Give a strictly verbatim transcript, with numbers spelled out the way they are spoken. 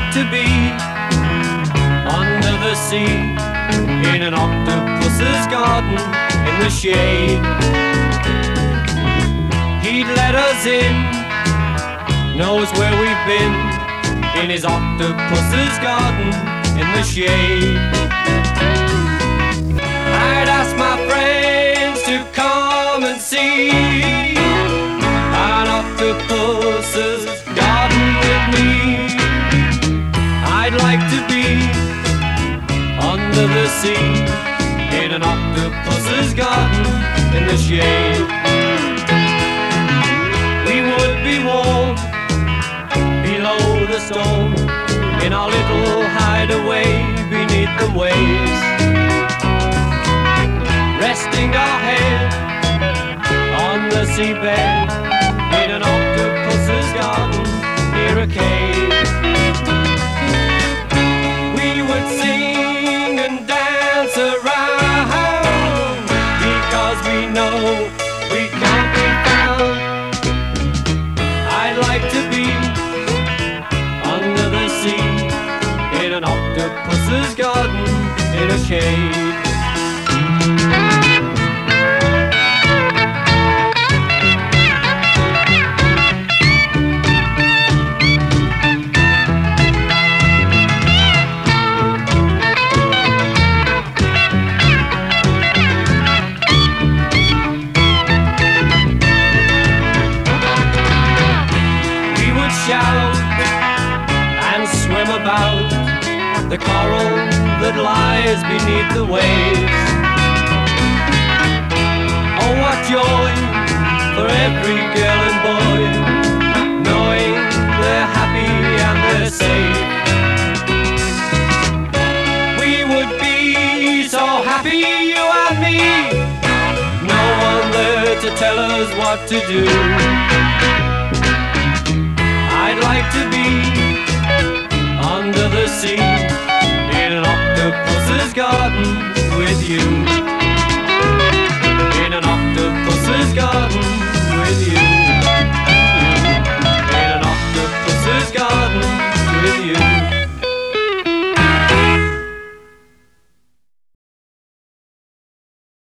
to be under the sea, in an octopus's garden, in the shade. He'd let us in, knows where we've been, in his octopus's garden, in the shade. I'd ask my friends to come and see an octopus's garden with me. I'd like to be under the sea, in an octopus's garden, in the shade. We would be warm below the storm, in our little hideaway beneath the waves, resting our head on the seabed, in an octopus's garden near a cave. We would sing and dance around, because we know we can't be found. I'd like to be under the sea, in an octopus's garden, in a shade. And swim about the coral that lies beneath the waves. Oh, what joy for every girl and boy, knowing they're happy and they're safe. We would be so happy, you and me, no one there to tell us what to do.